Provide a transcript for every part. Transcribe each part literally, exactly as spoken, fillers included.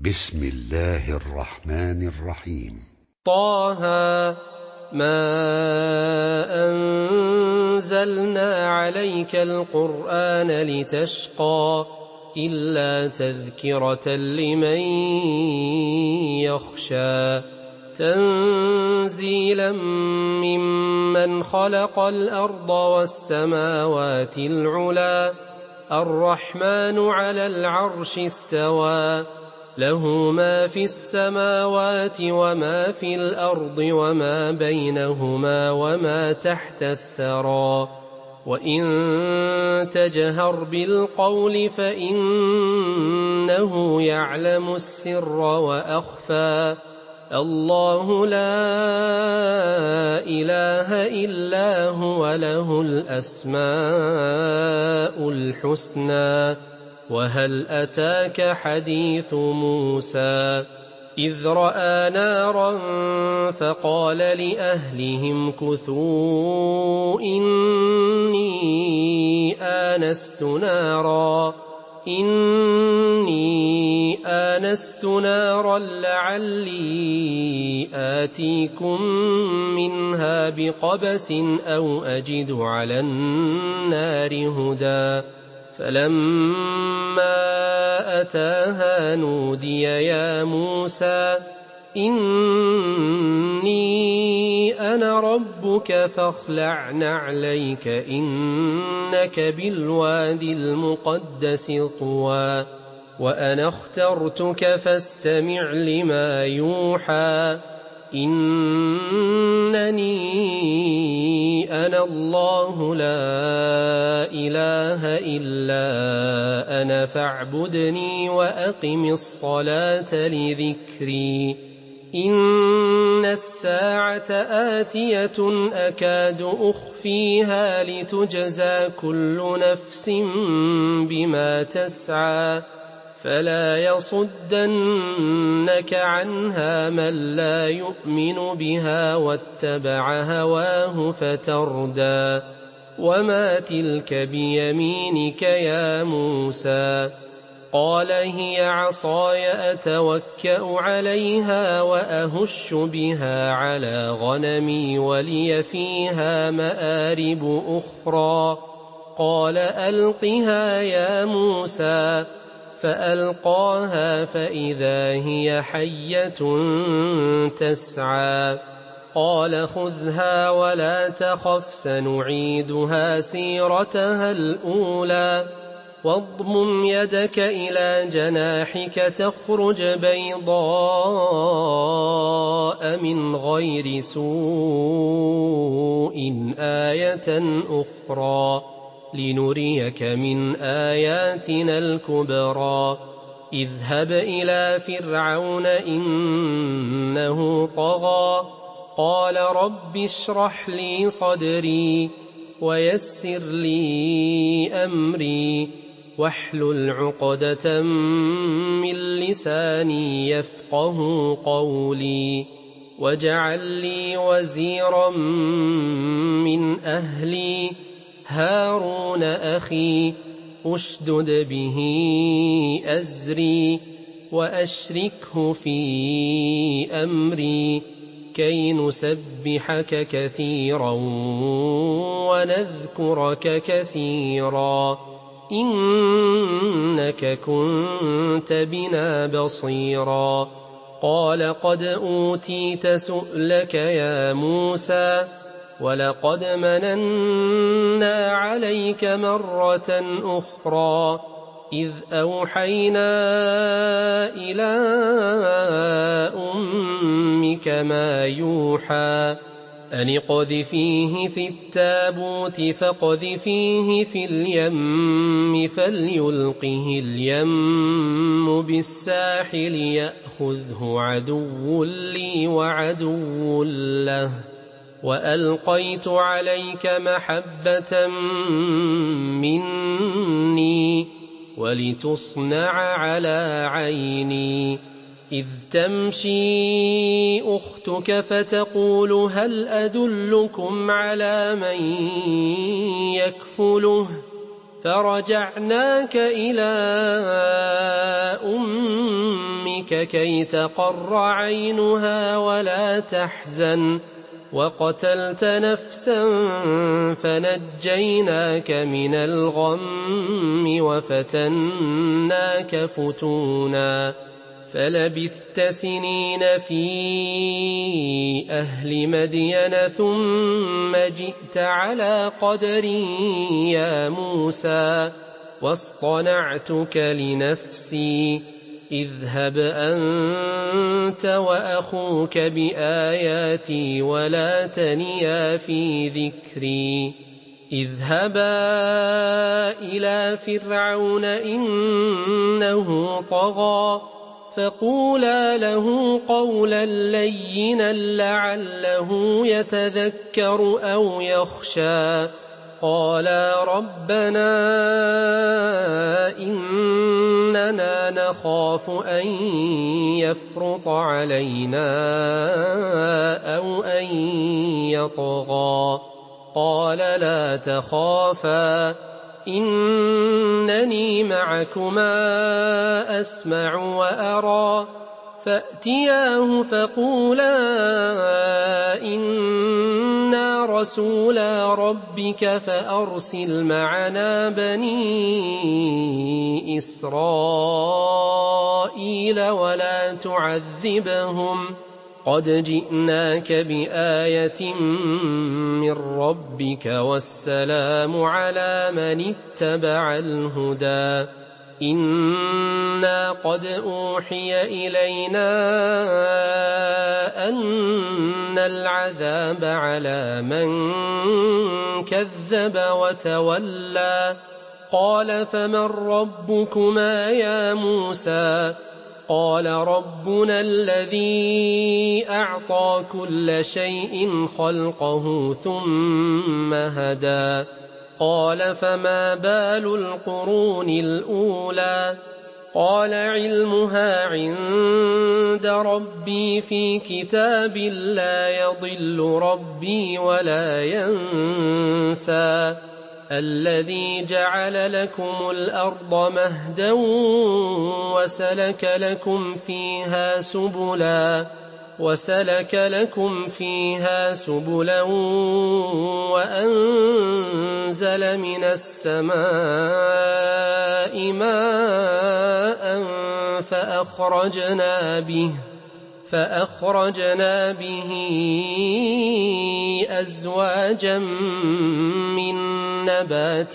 بسم الله الرحمن الرحيم. طه ما أنزلنا عليك القرآن لتشقى إلا تذكرة لمن يخشى تنزيلا ممن خلق الأرض والسماوات العلى الرحمن على العرش استوى له ما في السماوات وما في الأرض وما بينهما وما تحت الثرى وإن تجهر بالقول فإنه يعلم السر وأخفى الله لا إله إلا هو له الأسماء الحسنى وهل أتاك حديث موسى إذ رأى نارا فقال لأهلهم كثوا إني آنست نارا إني آنست نارا لعلي آتيكم منها بقبس أو أجد على النار هدى فلما أتاها نودي يا موسى إني أنا ربك فاخلع نعليك إنك بالوادي المقدس طوى وأنا اخترتك فاستمع لما يوحى إنني أنا الله لا إله إلا أنا فاعبدني وأقم الصلاة لذكري إن الساعة آتية أكاد أخفيها لتجزى كل نفس بما تسعى فلا يصدنك عنها من لا يؤمن بها واتبع هواه فتردى وما تلك بيمينك يا موسى قال هي عصاي أتوكأ عليها وأهش بها على غنمي ولي فيها مآرب أخرى قال ألقها يا موسى فألقاها فإذا هي حية تسعى قال خذها ولا تخف سنعيدها سيرتها الأولى واضمم يدك إلى جناحك تخرج بيضاء من غير سوء آية أخرى لنريك من آياتنا الكبرى اذهب إلى فرعون إنه طغى قال رب اشرح لي صدري ويسر لي أمري واحلل عقدة من لساني يفقه قولي واجعل لي وزيرا من أهلي هارون أخي أشدد به أزري وأشركه في أمري كي نسبحك كثيرا ونذكرك كثيرا إنك كنت بنا بصيرا قال قد أوتيت سؤلك يا موسى ولقد مننا عليك مرة أخرى إذ أوحينا إلى أمك ما يوحى أن اقذفيه في التابوت فاقذفيه في اليم فليلقه اليم بالساحل يأخذه عدو لي وعدو له وألقيت عليك محبة مني ولتصنع على عيني إذ تمشي أختك فتقول هل أدلكم على من يكفله فرجعناك إلى أمك أمك كي تقر عينها ولا تحزن وقتلت نفسا فنجيناك من الغم وفتناك فتونا فلبثت سنين في أهل مدين ثم جئت على قدر يا موسى واصطنعتك لنفسي اذهب أنت وأخوك بآياتي ولا تنيا في ذكري اذهبا إلى فرعون إنه طغى فقولا له قولا لينا لعله يتذكر أو يخشى قالا ربنا إننا نخاف أن يفرط علينا أو أن يطغى قال لا تخافا إنني معكما أسمع وأرى فأتياه فقولا إنا رسولا ربك فأرسل معنا بني إسرائيل ولا تعذبهم قد جئناك بآية من ربك والسلام على من اتبع الهدى إنا قد أوحي إلينا أن العذاب على من كذب وتولى قال فمن ربكما يا موسى قال ربنا الذي أعطى كل شيء خلقه ثم هدى قال فما بال القرون الأولى قال علمها عند ربي في كتاب لا يضل ربي ولا ينسى الذي جعل لكم الأرض مهدا وسلك لكم فيها سبلا وسلك لكم فيها سبلا وأنزل من السماء ماء فأخرجنا به فأخرجنا به أزواجا من نبات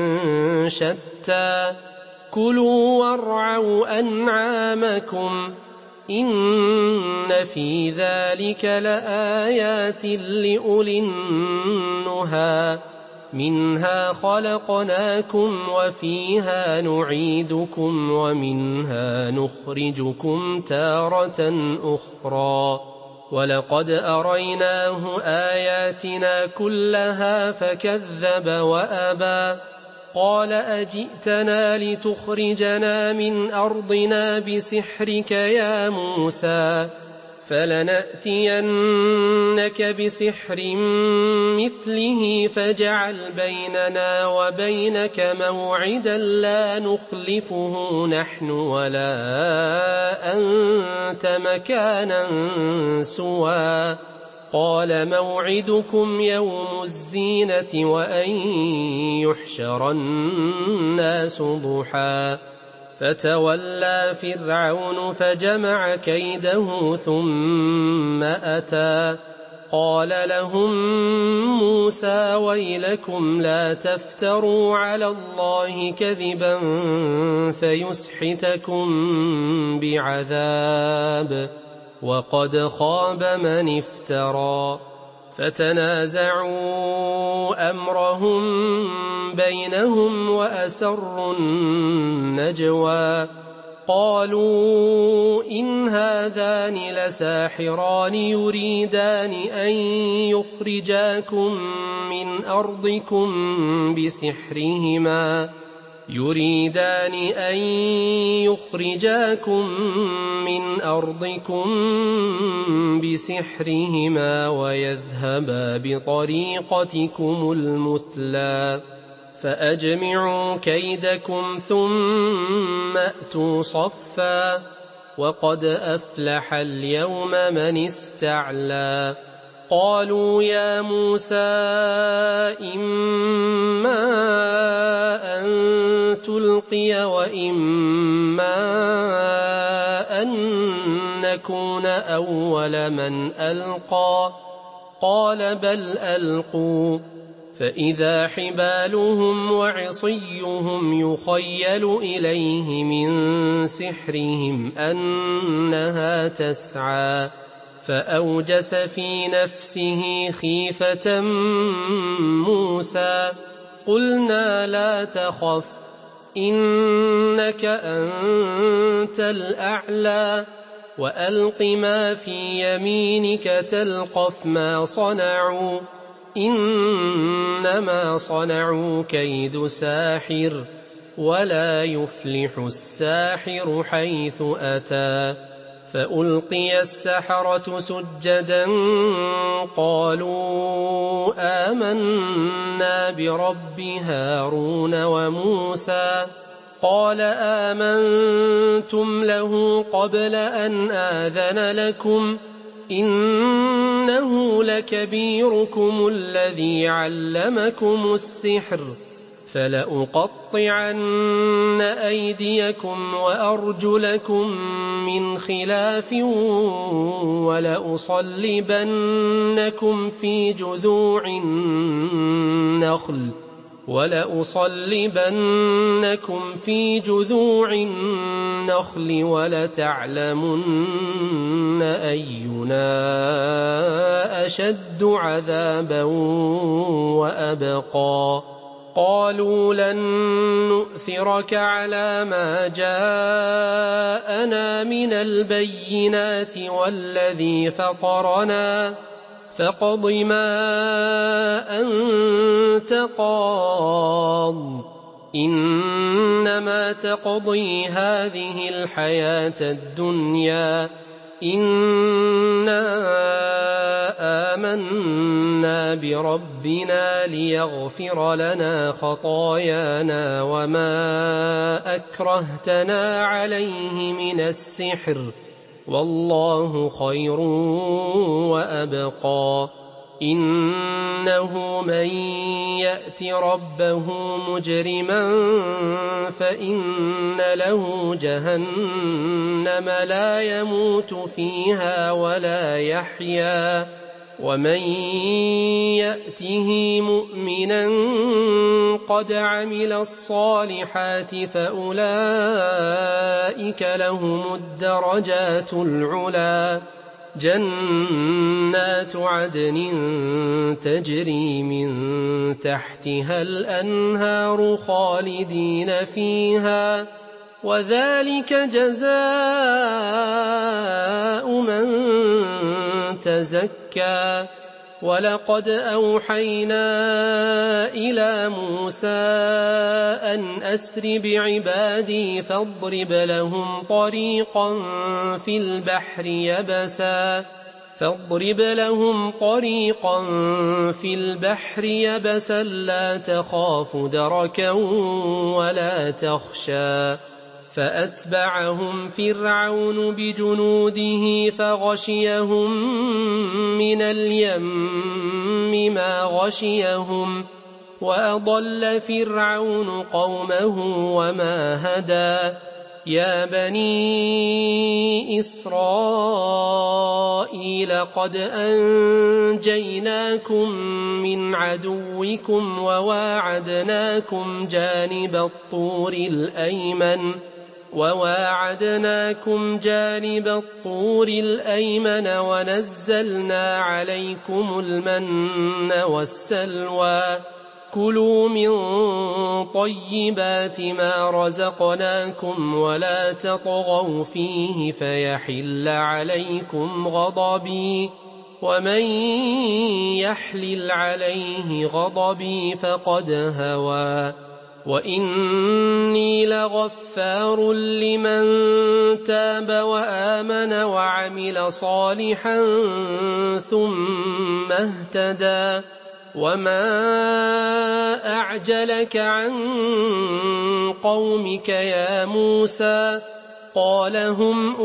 شتى كلوا وارعوا أنعامكم إن في ذلك لآيات لأولي النهى منها خلقناكم وفيها نعيدكم ومنها نخرجكم تارة أخرى ولقد أريناه آياتنا كلها فكذب وأبى قال أجئتنا لتخرجنا من أرضنا بسحرك يا موسى فلنأتينك بسحر مثله فاجعل بيننا وبينك موعدا لا نخلفه نحن ولا أنت مكانا سوى قال موعدكم يوم الزينة وأن يحشر الناس ضحى فتولى فرعون فجمع كيده ثم أتى قال لهم موسى ويلكم لا تفتروا على الله كذبا فيسحتكم بعذاب وقد خاب من افترى فتنازعوا أمرهم بينهم وأسروا النجوى قالوا إن هذان لساحران يريدان أن يخرجاكم من أرضكم بسحرهما يريدان أن يخرجاكم من أرضكم بسحرهما ويذهبا بطريقتكم المثلى فأجمعوا كيدكم ثم أتوا صفا وقد أفلح اليوم من استعلى قالوا يا موسى إما أن تلقي وإما أن نكون أول من ألقى قال بل ألقوا فإذا حبالهم وعصيهم يخيل إليه من سحرهم أنها تسعى فأوجس في نفسه خيفة موسى قلنا لا تخف إنك أنت الأعلى وألق ما في يمينك تلقف ما صنعوا إنما صنعوا كيد ساحر ولا يفلح الساحر حيث أتى فألقي السحرة سجدا قالوا آمنا برب هارون وموسى قال آمنتم له قبل أن آذن لكم إنه لكبيركم الذي علمكم السحر فلأقطعن أيديكم وأرجلكم من خلاف ولأصلبنكم في جذوع النخل ولأصلبنكم في جذوع النخل ولتعلمن أينا أشد عذابا وأبقى قالوا لن نؤثرك على ما جاءنا من البينات والذي فطرنا فاقض ما أنت قاض إنما تقضي هذه الحياة الدنيا إنا آمنا بربنا ليغفر لنا خطايانا وما أكرهتنا عليه من السحر والله خير وأبقى إنه من يأت ربه مجرما فإن له جهنم لا يموت فيها ولا يحيا ومن يأته مؤمنا قد عمل الصالحات فأولئك لهم الدرجات العلا جنات عدن تجري من تحتها الأنهار خالدين فيها وذلك جزاء من تزكى ولقد أوحينا إلى موسى أن أسر بعبادي فاضرب لهم طريقا في البحر يبسا فاضرب لهم طريقا في البحر يبسا لا تخاف دركا ولا تخشى فأتبعهم فرعون بجنوده فغشيهم من اليم ما غشيهم وأضل فرعون قومه وما هدى يا بني إسرائيل قد أنجيناكم من عدوكم وواعدناكم جانب الطور الأيمن وواعدناكم جانب الطور الأيمن ونزلنا عليكم المن والسلوى كلوا من طيبات ما رزقناكم ولا تطغوا فيه فيحل عليكم غضبي ومن يحلل عليه غضبي فقد هوى وإني لغفار لمن تاب وآمن وعمل صالحا ثم اهتدى وما أعجلك عن قومك يا موسى قال هم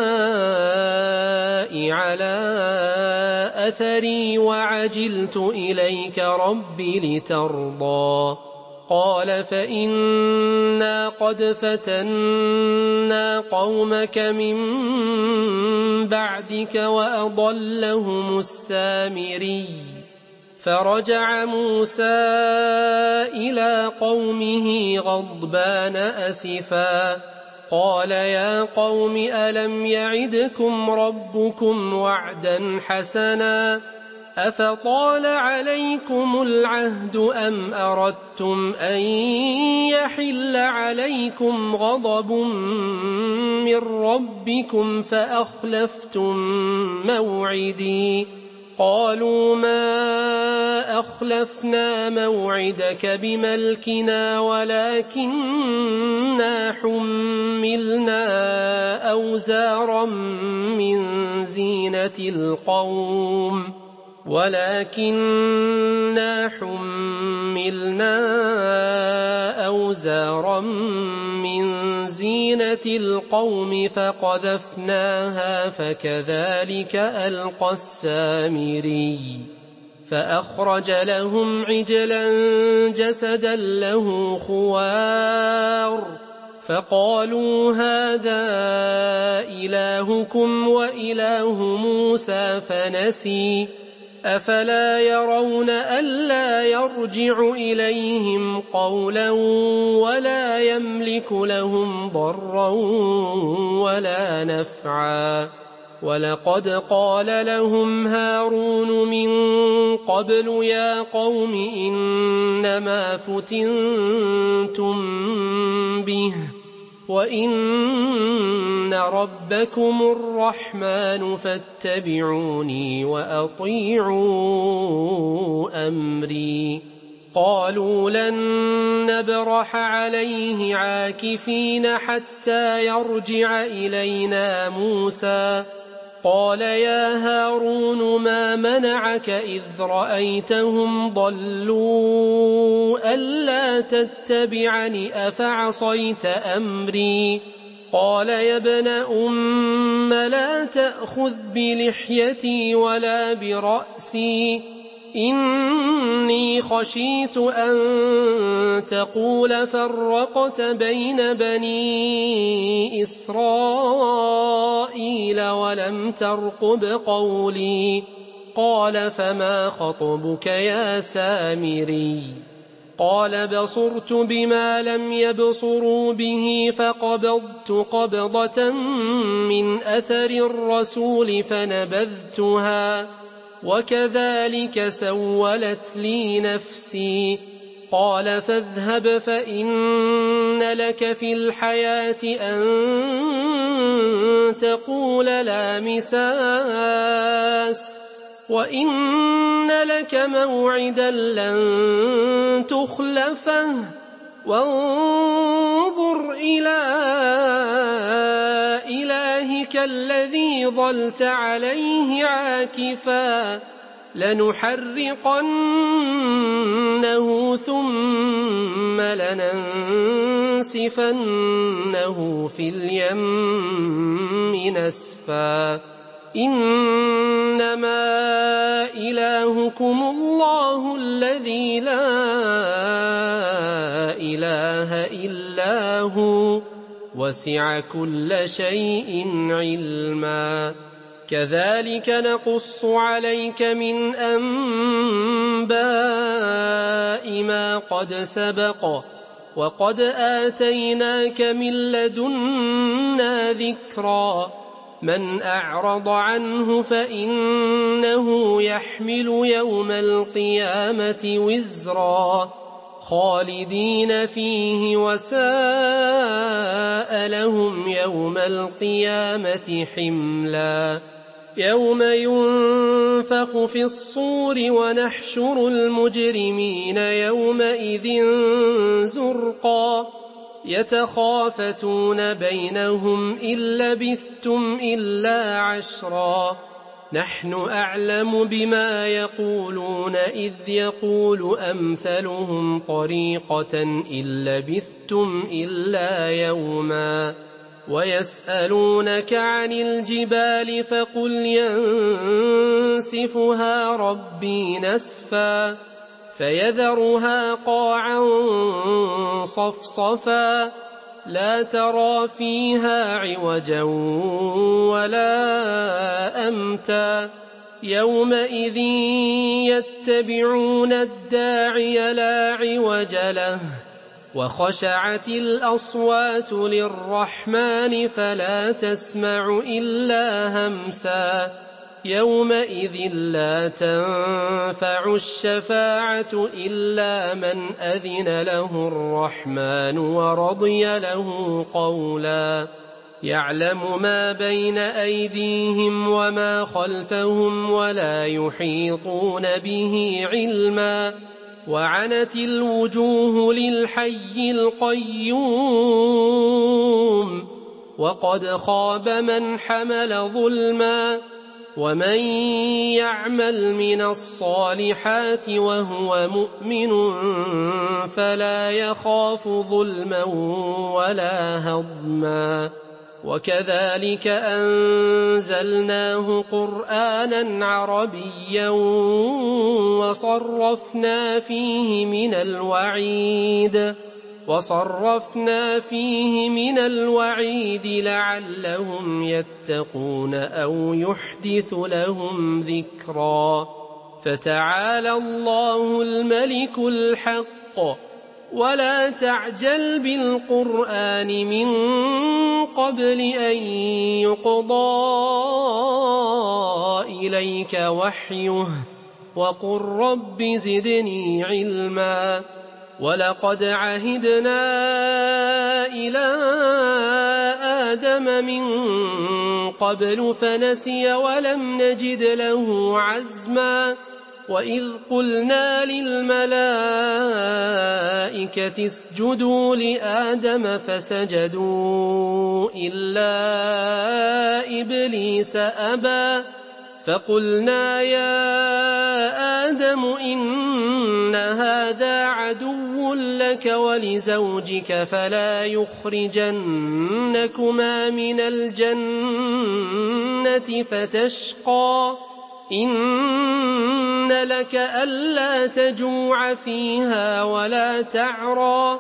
أولئك على أثري وعجلت إليك رب لترضى قال فإنا قد فتنا قومك من بعدك وأضلهم السامري فرجع موسى إلى قومه غضبان أسفا قال يا قوم ألم يعدكم ربكم وعدا حسنا أفطال عليكم العهد أم أردتم أن يحل عليكم غضب من ربكم فأخلفتم موعدي قالوا ما أخلفنا موعدك بملكنا ولكننا حملنا أوزارا من زينة القوم ولكننا حملنا أوزارا من زينة القوم فقذفناها فكذلك ألقى السامري فأخرج لهم عجلا جسدا له خوار فقالوا هذا إلهكم وإله موسى فنسي أفلا يرون ألا يرجع إليهم قولا ولا يملك لهم ضرا ولا نفعا ولقد قال لهم هارون من قبل يا قوم إنما فتنتم به وإن ربكم الرحمن فاتبعوني وأطيعوا أمري قالوا لن نبرح عليه عاكفين حتى يرجع إلينا موسى قال يا هارون ما منعك إذ رأيتهم ضلوا ألا تتبعني أفعصيت أمري قال يا ابن أم لا تأخذ بلحيتي ولا برأسي إني خشيت أن تقول فرقت بين بني إسرائيل ولم ترقب قولي قال فما خطبك يا سامري قال بصرت بما لم يبصروا به فقبضت قبضة من أثر الرسول فنبذتها وكذلك سولت لي نفسي قال فاذهب فإن لك في الحياة أن تقول لا مساس وإن لك موعدا لن تخلفه وانظر إلى إلهك الذي ظلت عليه عاكفا لنحرقنه ثم لننسفنه في اليم نسفا إنما إلهكم الله الذي لا إله إلا هو وسع كل شيء علما كذلك نقص عليك من أنباء ما قد سبق وقد آتيناك من لدنا ذكرا من أعرض عنه فإنه يحمل يوم القيامة وزرا خالدين فيه وساء لهم يوم القيامة حملا يوم ينفخ في الصور ونحشر المجرمين يومئذ زرقا يتخافتون بينهم إن لبثتم إلا عشرا نحن أعلم بما يقولون إذ يقول أمثلهم طريقة إن لبثتم إلا يوما ويسألونك عن الجبال فقل ينسفها ربي نسفا فيذرها قاعا صفصفا لا ترى فيها عوجا ولا أمتا يومئذ يتبعون الداعي لا عوج له وخشعت الأصوات للرحمن فلا تسمع إلا همسا يومئذ لا تنفع الشفاعة إلا من أذن له الرحمن ورضي له قولا يعلم ما بين أيديهم وما خلفهم ولا يحيطون به علما وعنت الوجوه للحي القيوم وقد خاب من حمل ظلما ومن يعمل من الصالحات وهو مؤمن فلا يخاف ظلما ولا هضما وكذلك أنزلناه قرآنا عربيا وصرفنا فيه من الوعيد وصرفنا فيه من الوعيد لعلهم يتقون أو يحدث لهم ذكرا فتعالى الله الملك الحق ولا تعجل بالقرآن من قبل أن يقضى إليك وحيه وقل رب زدني علما ولقد عهدنا إلى آدم من قبل فنسي ولم نجد له عزما وإذ قلنا للملائكة اسجدوا لآدم فسجدوا إلا إبليس أبى فقلنا يا آدم إن هذا عدو لك ولزوجك فلا يخرجنكما من الجنة فتشقى إن لك ألا تجوع فيها ولا تعرى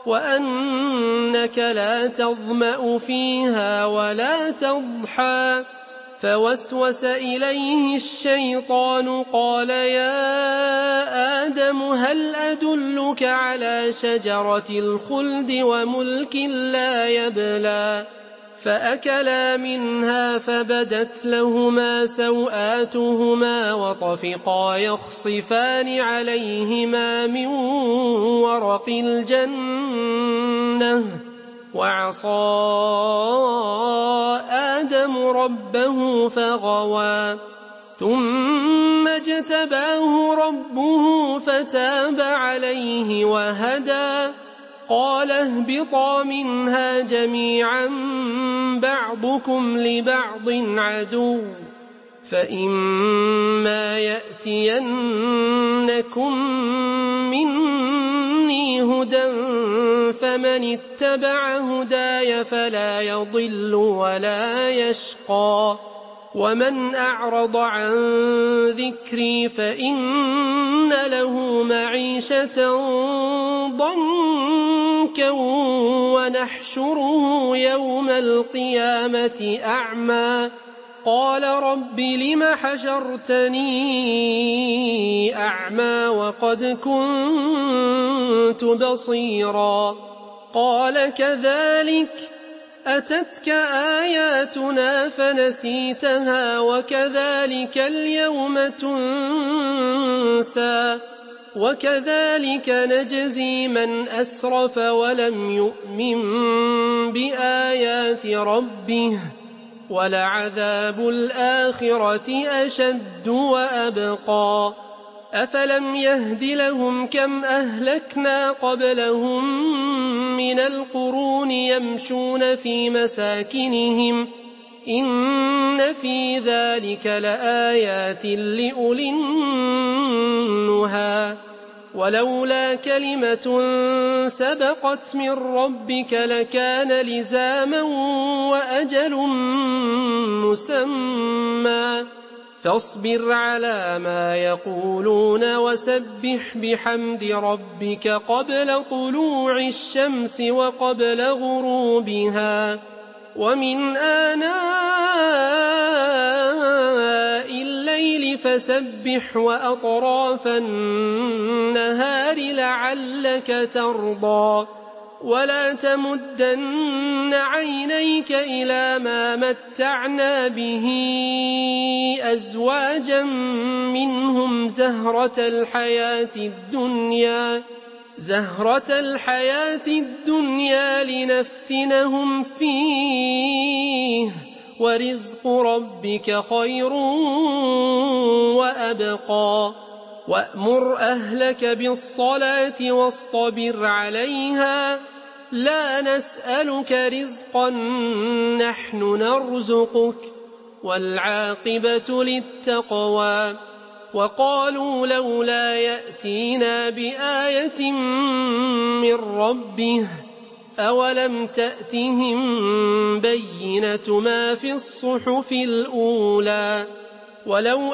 وأنك لا تظمأ فيها ولا تضحى فوسوس إليه الشيطان قال يا آدم هل أدلك على شجرة الخلد وملك لا يبلى فأكلا منها فبدت لهما سوآتهما وطفقا يخصفان عليهما من ورق الجنة وعصى آدم ربه فغوى ثم اجتباه ربه فتاب عليه وهدى قال اهبطا منها جميعا بعضكم لبعض عدو فإما يأتينكم مني هدى فمن اتبع هداي فلا يضل ولا يشقى ومن أعرض عن ذكري فإن له معيشة ضنكا ونحشره يوم القيامة أعمى قال رب لم حشرتني أعمى وقد كنت بصيرا قال كذلك أتتك آياتنا فنسيتها وكذلك اليوم تنسى وكذلك نجزي من أسرف ولم يؤمن بآيات ربه ولعذاب الآخرة أشد وأبقى أفلم يهد لهم كم أهلكنا قبلهم من القرون يمشون في مساكنهم إن في ذلك لآيات لأولي النهى ولولا كلمة سبقت من ربك لكان لزاما وأجل مسمى فاصبر على ما يقولون وسبح بحمد ربك قبل طلوع الشمس وقبل غروبها ومن آناء الليل فسبح وأطراف النهار لعلك ترضى ولا تمدن عينيك إلى ما متعنا به أزواجا منهم زهرة الحياة الدنيا زهرة الحياة الدنيا لنفتنهم فيه ورزق ربك خير وأبقى وأمر أهلك بالصلاة واصطبر عليها لا نسألك رزقا نحن نرزقك والعاقبة للتقوى وقالوا لولا يأتينا بآية من ربه أولم تأتهم بينة ما في الصحف الأولى ولو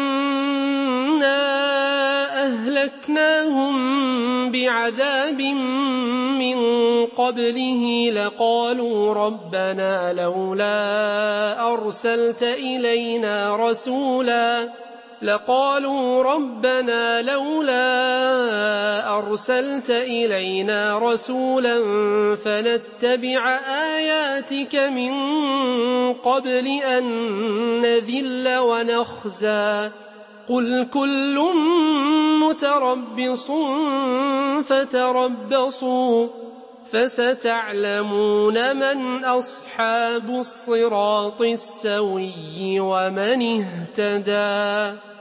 أنا أهلكناهم بعذاب من قبله لقالوا ربنا لولا أرسلت إلينا رسولا لقالوا ربنا لولا أرسلت إلينا رسولا فنتبع آياتك من قبل أن نذل ونخزى قل كل متربص فتربصوا فستعلمون من أصحاب الصراط السوي ومن اهتدى